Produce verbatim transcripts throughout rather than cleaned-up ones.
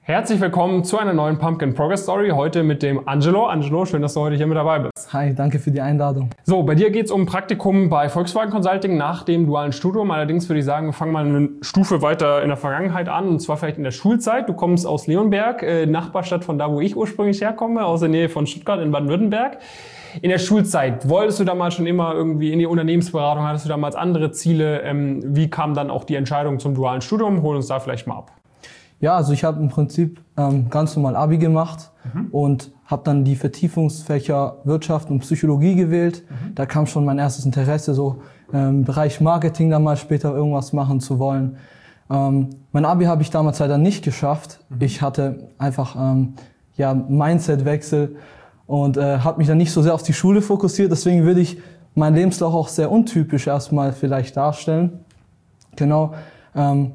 Herzlich willkommen zu einer neuen Pumpkin Progress Story. Heute mit dem Angelo. Angelo, schön, dass du heute hier mit dabei bist. Hi, danke für die Einladung. So, bei dir geht es um ein Praktikum bei Volkswagen Consulting nach dem dualen Studium. Allerdings würde ich sagen, wir fangen mal eine Stufe weiter in der Vergangenheit an, und zwar vielleicht in der Schulzeit. Du kommst aus Leonberg, äh, Nachbarstadt von da, wo ich ursprünglich herkomme, aus der Nähe von Stuttgart in Baden-Württemberg. In der Schulzeit, wolltest du damals schon immer irgendwie in die Unternehmensberatung, hattest du damals andere Ziele? Ähm, wie kam dann auch die Entscheidung zum dualen Studium? Hol uns da vielleicht mal ab. Ja, also ich habe im Prinzip ähm, ganz normal Abi gemacht Mhm. und habe dann die Vertiefungsfächer Wirtschaft und Psychologie gewählt. Mhm. Da kam schon mein erstes Interesse, so ähm, im Bereich Marketing dann mal später irgendwas machen zu wollen. Ähm, mein Abi habe ich damals leider nicht geschafft. Mhm. Ich hatte einfach ähm, ja Mindset-Wechsel und äh, habe mich dann nicht so sehr auf die Schule fokussiert. Deswegen würde ich meinen Lebenslauf auch sehr untypisch erstmal vielleicht darstellen. Genau. Ähm,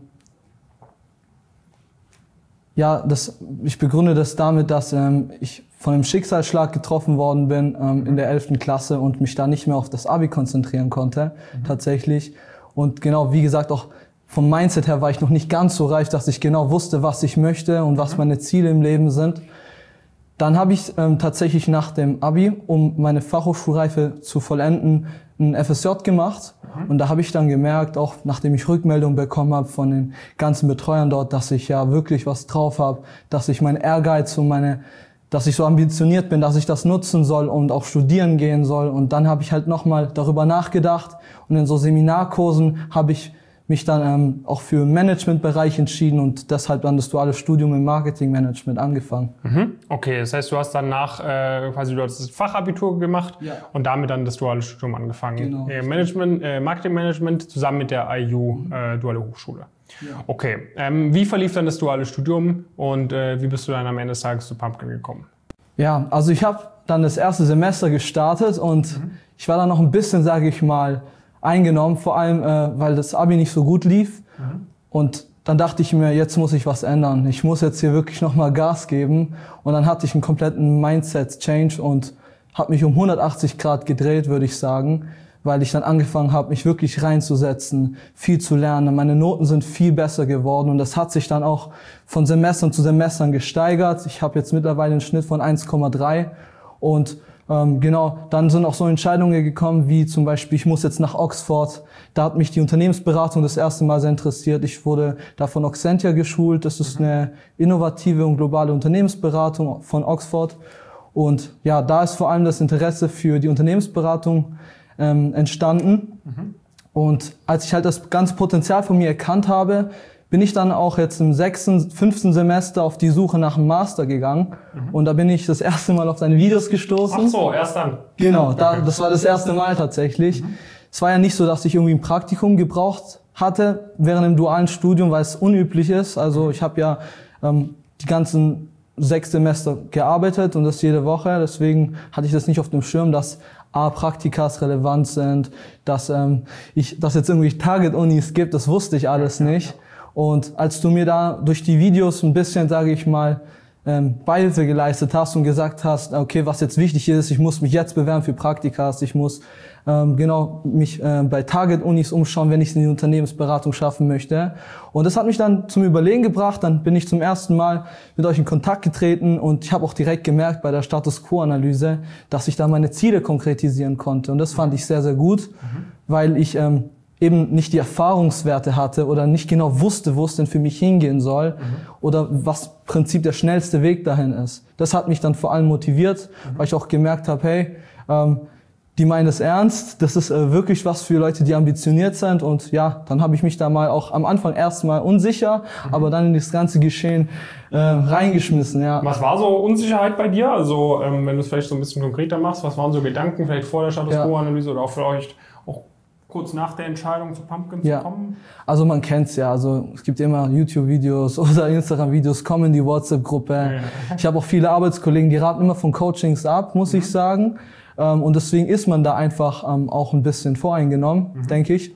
Ja, das, ich begründe das damit, dass ähm, ich von einem Schicksalsschlag getroffen worden bin ähm, in der elften Klasse und mich da nicht mehr auf das Abi konzentrieren konnte, mhm. tatsächlich. Und genau, wie gesagt, auch vom Mindset her war ich noch nicht ganz so reif, dass ich genau wusste, was ich möchte und was meine Ziele im Leben sind. Dann habe ich ähm, tatsächlich nach dem Abi, um meine Fachhochschulreife zu vollenden, ein F S J gemacht. Mhm. Und da habe ich dann gemerkt, auch nachdem ich Rückmeldungen bekommen habe von den ganzen Betreuern dort, dass ich ja wirklich was drauf habe, dass ich meinen Ehrgeiz und meine, dass ich so ambitioniert bin, dass ich das nutzen soll und auch studieren gehen soll. Und dann habe ich halt nochmal darüber nachgedacht und in so Seminarkursen habe ich mich dann ähm, auch für den Managementbereich entschieden und deshalb dann das duale Studium im Marketingmanagement angefangen. Mhm. Okay, das heißt, du hast dann nach, äh, quasi du hast das Fachabitur gemacht, ja. und damit dann das duale Studium angefangen. Genau. Äh, Management, äh, Marketingmanagement zusammen mit der I U, mhm. äh, Duale Hochschule. Ja. Okay, ähm, wie verlief dann das duale Studium und äh, wie bist du dann am Ende des Tages zu Pumpkin gekommen? Ja, also ich habe dann das erste Semester gestartet und mhm. ich war dann noch ein bisschen, sage ich mal, eingenommen, vor allem, äh, weil das Abi nicht so gut lief. Mhm. Und dann dachte ich mir, jetzt muss ich was ändern. Ich muss jetzt hier wirklich nochmal Gas geben. Und dann hatte ich einen kompletten Mindset-Change und habe mich um hundertachtzig Grad gedreht, würde ich sagen, weil ich dann angefangen habe, mich wirklich reinzusetzen, viel zu lernen. Meine Noten sind viel besser geworden und das hat sich dann auch von Semestern zu Semestern gesteigert. Ich habe jetzt mittlerweile einen Schnitt von eins Komma drei und Ähm, genau, dann sind auch so Entscheidungen gekommen, wie zum Beispiel, ich muss jetzt nach Oxford. Da hat mich die Unternehmensberatung das erste Mal sehr interessiert. Ich wurde da von Oxentia geschult. Das ist eine innovative und globale Unternehmensberatung von Oxford. Und ja, da ist vor allem das Interesse für die Unternehmensberatung ähm, entstanden. Mhm. Und als ich halt das ganze Potenzial von mir erkannt habe, bin ich dann auch jetzt im sechsten, fünften Semester auf die Suche nach einem Master gegangen. Mhm. Und da bin ich das erste Mal auf deine Videos gestoßen. Ach so, erst dann. Genau, da, das war das erste Mal tatsächlich. Mhm. Es war ja nicht so, dass ich irgendwie ein Praktikum gebraucht hatte während dem dualen Studium, weil es unüblich ist. Also ich habe ja ähm, die ganzen sechs Semester gearbeitet und das jede Woche. Deswegen hatte ich das nicht auf dem Schirm, dass A, Praktikas relevant sind, dass ähm, ich, dass jetzt irgendwie Target-Unis gibt. Das wusste ich alles nicht. Und als du mir da durch die Videos ein bisschen, sage ich mal, ähm, Beihilfe geleistet hast und gesagt hast, okay, was jetzt wichtig ist, ich muss mich jetzt bewerben für Praktikas, ich muss ähm, genau mich äh, bei Target-Unis umschauen, wenn ich es in die Unternehmensberatung schaffen möchte. Und das hat mich dann zum Überlegen gebracht. Dann bin ich zum ersten Mal mit euch in Kontakt getreten und ich habe auch direkt gemerkt bei der Status-Quo-Analyse, dass ich da meine Ziele konkretisieren konnte. Und das fand ich sehr, sehr gut, mhm. weil ich ähm, eben nicht die Erfahrungswerte hatte oder nicht genau wusste, wo es denn für mich hingehen soll, mhm. oder was im Prinzip der schnellste Weg dahin ist. Das hat mich dann vor allem motiviert, mhm. weil ich auch gemerkt habe, hey, ähm, die meinen es ernst, das ist äh, wirklich was für Leute, die ambitioniert sind, und ja, dann habe ich mich da mal auch am Anfang erstmal unsicher, mhm. aber dann in das ganze Geschehen äh, reingeschmissen. Ja. Was war so Unsicherheit bei dir? Also ähm, wenn du es vielleicht so ein bisschen konkreter machst, was waren so Gedanken vielleicht vor der Status-Quo-Analyse, ja. oder auch vielleicht auch kurz nach der Entscheidung zu Pumpkin ja. zu kommen? Also man kennt's ja, also es gibt immer YouTube-Videos oder Instagram-Videos, kommen in die WhatsApp-Gruppe. Ja. Ich habe auch viele Arbeitskollegen, die raten immer von Coachings ab, muss mhm. ich sagen. Und deswegen ist man da einfach auch ein bisschen voreingenommen, mhm. denke ich.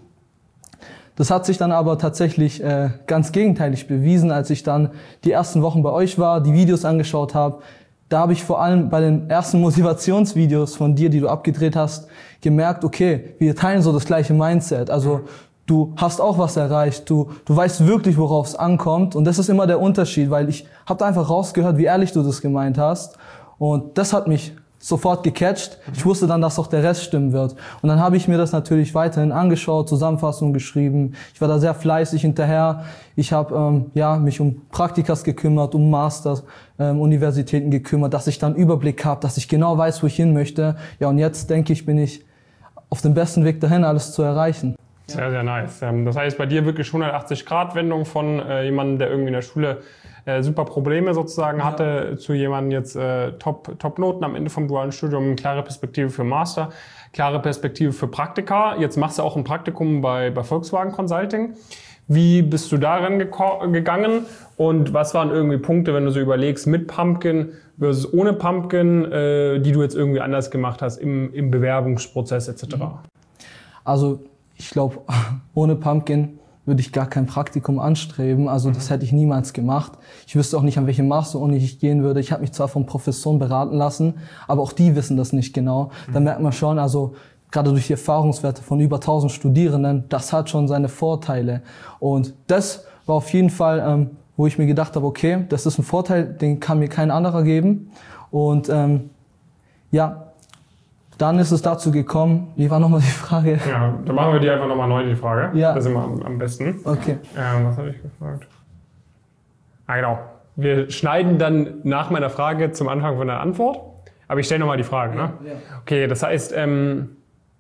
Das hat sich dann aber tatsächlich ganz gegenteilig bewiesen, als ich dann die ersten Wochen bei euch war, die Videos angeschaut habe. Da habe ich vor allem bei den ersten Motivationsvideos von dir, die du abgedreht hast, gemerkt, okay, wir teilen so das gleiche Mindset. Also du hast auch was erreicht, du, du weißt wirklich, worauf es ankommt. Und das ist immer der Unterschied, weil ich habe da einfach rausgehört, wie ehrlich du das gemeint hast. Und das hat mich sofort gecatcht. Ich wusste dann, dass auch der Rest stimmen wird. Und dann habe ich mir das natürlich weiterhin angeschaut, Zusammenfassungen geschrieben. Ich war da sehr fleißig hinterher. Ich habe ähm, ja, mich um Praktikas gekümmert, um Masters, ähm, Universitäten gekümmert, dass ich dann Überblick habe, dass ich genau weiß, wo ich hin möchte. Ja, und jetzt denke ich, bin ich auf dem besten Weg dahin, alles zu erreichen. Sehr, sehr nice. Das heißt, bei dir wirklich hundertachtzig Grad Wendung von äh, jemandem, der irgendwie in der Schule äh, super Probleme sozusagen hatte, ja, zu jemandem jetzt äh, Top, Top-Noten am Ende vom dualen Studium, klare Perspektive für Master, klare Perspektive für Praktika. Jetzt machst du auch ein Praktikum bei, bei Volkswagen Consulting. Wie bist du daran gegangen und was waren irgendwie Punkte, wenn du so überlegst, mit Pumpkin versus ohne Pumpkin, äh, die du jetzt irgendwie anders gemacht hast im, im Bewerbungsprozess et cetera? Also ich glaube, ohne Pumpkin würde ich gar kein Praktikum anstreben. Also das hätte ich niemals gemacht. Ich wüsste auch nicht, an welche Master-Uni ich gehen würde. Ich habe mich zwar von Professoren beraten lassen, aber auch die wissen das nicht genau. Mhm. Da merkt man schon, also gerade durch die Erfahrungswerte von über tausend Studierenden, das hat schon seine Vorteile. Und das war auf jeden Fall, ähm, wo ich mir gedacht habe, okay, das ist ein Vorteil, den kann mir kein anderer geben. Und ähm, ja, dann ist es dazu gekommen, wie war nochmal die Frage? Ja, dann machen wir die einfach nochmal neu, die Frage. Ja. Das ist immer am, am besten. Okay. Ähm, was habe ich gefragt? Ah, genau. Wir schneiden dann nach meiner Frage zum Anfang von der Antwort. Aber ich stelle nochmal die Frage, ne? Ja. Okay, das heißt, ähm,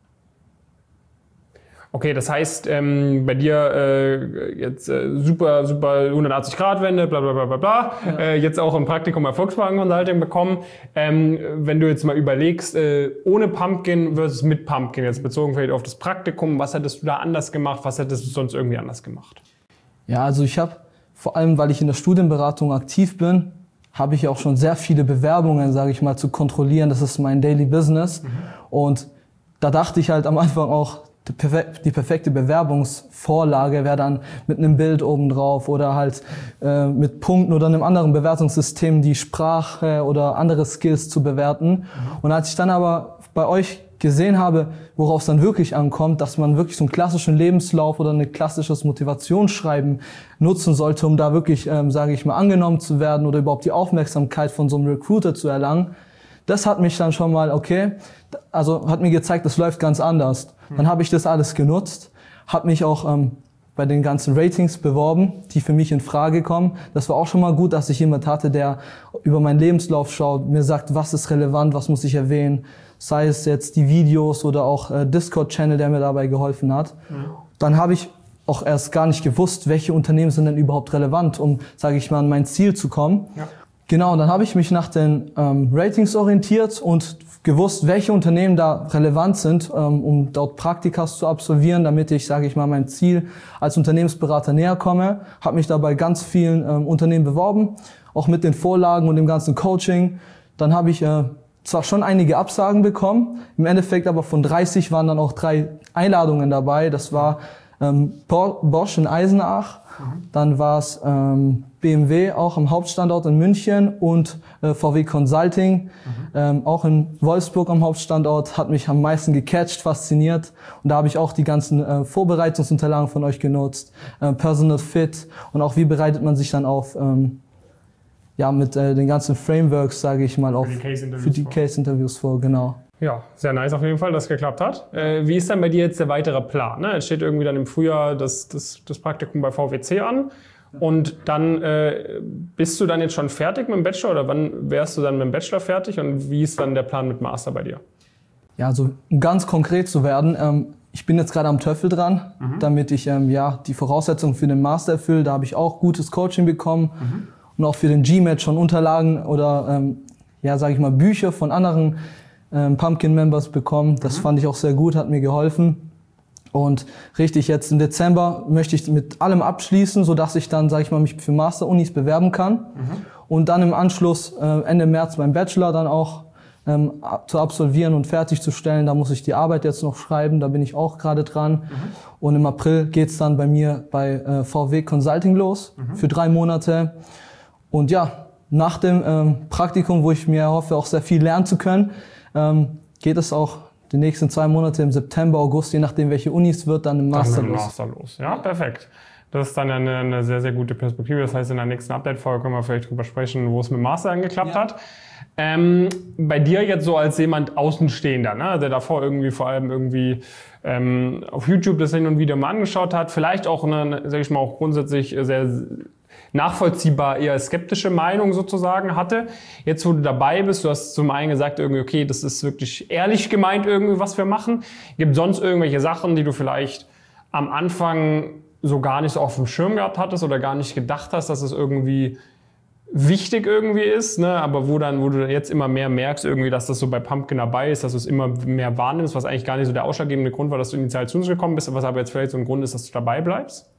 okay, das heißt, ähm, bei dir äh, jetzt äh, super, super hundertachtzig Grad Wende, bla bla bla bla bla, ja. äh, jetzt auch ein Praktikum bei Volkswagen Consulting bekommen. Ähm, wenn du jetzt mal überlegst, äh, ohne Pumpkin versus mit Pumpkin, jetzt bezogen vielleicht auf das Praktikum, was hättest du da anders gemacht, was hättest du sonst irgendwie anders gemacht? Ja, also ich habe, vor allem weil ich in der Studienberatung aktiv bin, habe ich auch schon sehr viele Bewerbungen, sage ich mal, zu kontrollieren. Das ist mein Daily Business. Mhm. Und da dachte ich halt am Anfang auch, die perfekte Bewerbungsvorlage wäre dann mit einem Bild obendrauf oder halt äh, mit Punkten oder einem anderen Bewertungssystem die Sprache oder andere Skills zu bewerten. Mhm. Und als ich dann aber bei euch gesehen habe, worauf es dann wirklich ankommt, dass man wirklich so einen klassischen Lebenslauf oder ein klassisches Motivationsschreiben nutzen sollte, um da wirklich, ähm, sage ich mal, angenommen zu werden oder überhaupt die Aufmerksamkeit von so einem Recruiter zu erlangen, das hat mich dann schon mal, okay, also hat mir gezeigt, das läuft ganz anders. Dann habe ich das alles genutzt, habe mich auch ähm, bei den ganzen Ratings beworben, die für mich in Frage kommen. Das war auch schon mal gut, dass ich jemand hatte, der über meinen Lebenslauf schaut, mir sagt, was ist relevant, was muss ich erwähnen, sei es jetzt die Videos oder auch äh, Discord-Channel, der mir dabei geholfen hat. Mhm. Dann habe ich auch erst gar nicht gewusst, welche Unternehmen sind denn überhaupt relevant, um, sage ich mal, an mein Ziel zu kommen. Ja. Genau, dann habe ich mich nach den ähm, Ratings orientiert und gewusst, welche Unternehmen da relevant sind, ähm, um dort Praktikas zu absolvieren, damit ich, sage ich mal, meinem Ziel als Unternehmensberater näher komme. Habe mich da bei ganz vielen ähm, Unternehmen beworben, auch mit den Vorlagen und dem ganzen Coaching. Dann habe ich äh, zwar schon einige Absagen bekommen, im Endeffekt aber von dreißig waren dann auch drei Einladungen dabei. Das war ähm, Bosch in Eisenach, mhm. dann war es ähm, B M W auch am Hauptstandort in München und äh, V W Consulting, mhm. ähm, auch in Wolfsburg am Hauptstandort, hat mich am meisten gecatcht, fasziniert. Und da habe ich auch die ganzen äh, Vorbereitungsunterlagen von euch genutzt, äh, Personal Fit und auch wie bereitet man sich dann auf, ähm, ja, mit äh, den ganzen Frameworks, sage ich mal, auf, für die Case-Interviews vor, genau. Ja, sehr nice auf jeden Fall, dass es geklappt hat. Äh, wie ist dann bei dir jetzt der weitere Plan? Ne? Es steht irgendwie dann im Frühjahr das, das, das Praktikum bei V W C an. Und dann äh, bist du dann jetzt schon fertig mit dem Bachelor oder wann wärst du dann mit dem Bachelor fertig und wie ist dann der Plan mit Master bei dir? Ja, also um ganz konkret zu werden, ähm, ich bin jetzt gerade am TOEFL dran, mhm. damit ich ähm, ja die Voraussetzungen für den Master erfülle. Da habe ich auch gutes Coaching bekommen mhm. und auch für den G M A T schon Unterlagen oder ähm, ja, sage ich mal Bücher von anderen ähm, Pumpkin-Members bekommen. Das mhm. fand ich auch sehr gut, hat mir geholfen. Und richtig, jetzt im Dezember möchte ich mit allem abschließen, sodass ich dann, sage ich mal, mich für Master-Unis bewerben kann. Mhm. Und dann im Anschluss äh, Ende März meinen Bachelor dann auch ähm, zu absolvieren und fertigzustellen. Da muss ich die Arbeit jetzt noch schreiben, da bin ich auch gerade dran. Mhm. Und im April geht's dann bei mir bei äh, V W Consulting los mhm. für drei Monate. Und ja, nach dem ähm, Praktikum, wo ich mir hoffe, auch sehr viel lernen zu können, ähm, geht es auch die nächsten zwei Monate im September, August, je nachdem welche Unis wird, dann im Master, dann im Master los. los. Ja, perfekt. Das ist dann ja eine, eine sehr, sehr gute Perspektive. Das heißt, in der nächsten Update-Folge können wir vielleicht drüber sprechen, wo es mit dem Master angeklappt ja. hat. Ähm, bei dir jetzt so als jemand Außenstehender, ne, der davor irgendwie vor allem irgendwie ähm, auf YouTube das hin und wieder mal angeschaut hat, vielleicht auch eine, sag ich mal, auch grundsätzlich sehr nachvollziehbar eher skeptische Meinung sozusagen hatte. Jetzt, wo du dabei bist, du hast zum einen gesagt, irgendwie, okay, das ist wirklich ehrlich gemeint irgendwie, was wir machen. Gibt es sonst irgendwelche Sachen, die du vielleicht am Anfang so gar nicht so auf dem Schirm gehabt hattest oder gar nicht gedacht hast, dass es irgendwie wichtig irgendwie ist, ne? Aber wo dann, wo du jetzt immer mehr merkst irgendwie, dass das so bei Pumpkin dabei ist, dass du es immer mehr wahrnimmst, was eigentlich gar nicht so der ausschlaggebende Grund war, dass du initial zu uns gekommen bist, was aber jetzt vielleicht so ein Grund ist, dass du dabei bleibst?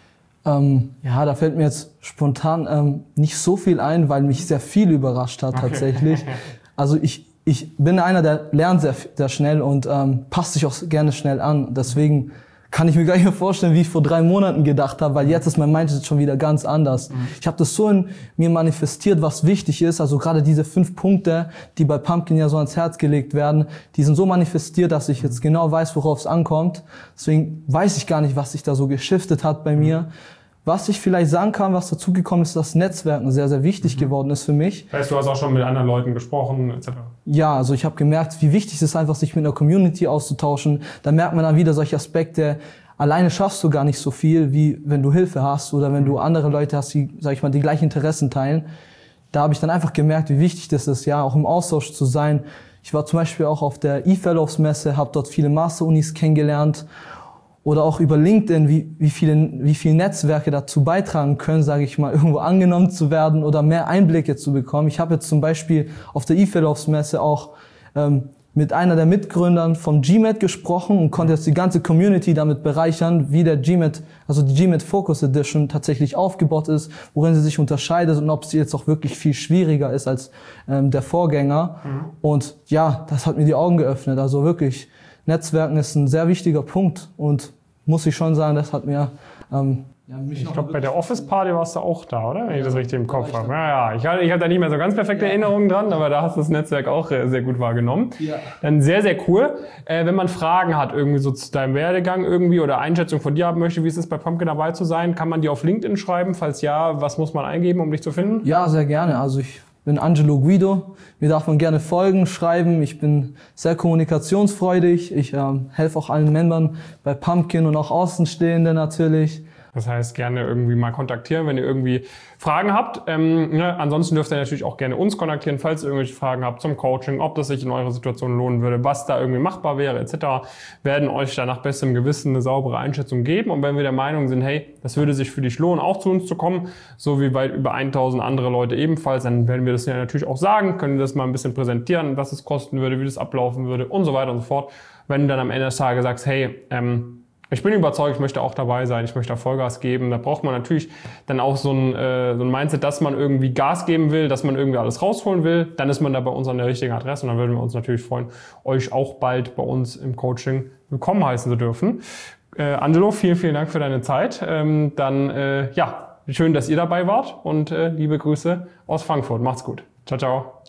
Ähm, ja, da fällt mir jetzt spontan ähm, nicht so viel ein, weil mich sehr viel überrascht hat tatsächlich. Okay. Also ich, ich bin einer, der lernt sehr, sehr schnell und ähm, passt sich auch gerne schnell an. Deswegen kann ich mir gar nicht mehr vorstellen, wie ich vor drei Monaten gedacht habe, weil jetzt ist mein Mindset schon wieder ganz anders. Mhm. Ich habe das so in mir manifestiert, was wichtig ist. Also gerade diese fünf Punkte, die bei Pumpkin ja so ans Herz gelegt werden, die sind so manifestiert, dass ich jetzt genau weiß, worauf es ankommt. Deswegen weiß ich gar nicht, was sich da so geschiftet hat bei mhm. mir. Was ich vielleicht sagen kann, was dazugekommen ist, dass Netzwerken sehr, sehr wichtig mhm. geworden ist für mich. Das heißt, du hast auch schon mit anderen Leuten gesprochen, et cetera. Ja, also ich habe gemerkt, wie wichtig es ist, einfach sich mit einer Community auszutauschen. Da merkt man dann wieder solche Aspekte. Alleine schaffst du gar nicht so viel, wie wenn du Hilfe hast oder wenn du andere Leute hast, die, sag ich mal, die gleichen Interessen teilen. Da habe ich dann einfach gemerkt, wie wichtig das ist, ja, auch im Austausch zu sein. Ich war zum Beispiel auch auf der eFellows-Messe, habe dort viele Master-Unis kennengelernt. Oder auch über LinkedIn, wie, wie viele, wie viele Netzwerke dazu beitragen können, sage ich mal, irgendwo angenommen zu werden oder mehr Einblicke zu bekommen. Ich habe jetzt zum Beispiel auf der eFellows-Messe auch ähm, mit einer der Mitgründern vom G M E D gesprochen und konnte jetzt die ganze Community damit bereichern, wie der G M E D, also die G M E D Focus Edition tatsächlich aufgebaut ist, worin sie sich unterscheidet und ob sie jetzt auch wirklich viel schwieriger ist als ähm, der Vorgänger. Mhm. Und ja, das hat mir die Augen geöffnet. Also wirklich, Netzwerken ist ein sehr wichtiger Punkt und muss ich schon sagen, das hat mir ähm, ja, mich ich glaube, bei der Office Party warst du auch da, oder? Wenn ja, ich das richtig im Kopf habe. Ja, ja, ich habe ich hab da nicht mehr so ganz perfekte ja. Erinnerungen dran, aber da hast du das Netzwerk auch sehr gut wahrgenommen. Ja. Dann sehr, sehr cool. Äh, wenn man Fragen hat irgendwie so zu deinem Werdegang irgendwie oder Einschätzung von dir haben möchte, wie es ist, bei Pumpkin dabei zu sein, kann man dir auf LinkedIn schreiben? Falls ja, was muss man eingeben, um dich zu finden? Ja, sehr gerne. Also ich bin Angelo Guido. Mir darf man gerne folgen, schreiben. Ich bin sehr kommunikationsfreudig. Ich ähm, helfe auch allen Membern bei Pumpkin und auch Außenstehende natürlich. Das heißt, gerne irgendwie mal kontaktieren, wenn ihr irgendwie Fragen habt. Ähm, ne? Ansonsten dürft ihr natürlich auch gerne uns kontaktieren, falls ihr irgendwelche Fragen habt zum Coaching, ob das sich in eurer Situation lohnen würde, was da irgendwie machbar wäre, et cetera. Werden euch da nach bestem Gewissen eine saubere Einschätzung geben. Und wenn wir der Meinung sind, hey, das würde sich für dich lohnen, auch zu uns zu kommen, so wie weit über tausend andere Leute ebenfalls, dann werden wir das ja natürlich auch sagen, können das mal ein bisschen präsentieren, was es kosten würde, wie das ablaufen würde und so weiter und so fort. Wenn du dann am Ende des Tages sagst, hey, ähm, ich bin überzeugt, ich möchte auch dabei sein, ich möchte da Vollgas geben. Da braucht man natürlich dann auch so ein, äh, so ein Mindset, dass man irgendwie Gas geben will, dass man irgendwie alles rausholen will. Dann ist man da bei uns an der richtigen Adresse und dann würden wir uns natürlich freuen, euch auch bald bei uns im Coaching willkommen heißen zu dürfen. Äh, Angelo, vielen, vielen Dank für deine Zeit. Ähm, dann, äh, ja, schön, dass ihr dabei wart und äh, liebe Grüße aus Frankfurt. Macht's gut. Ciao, ciao.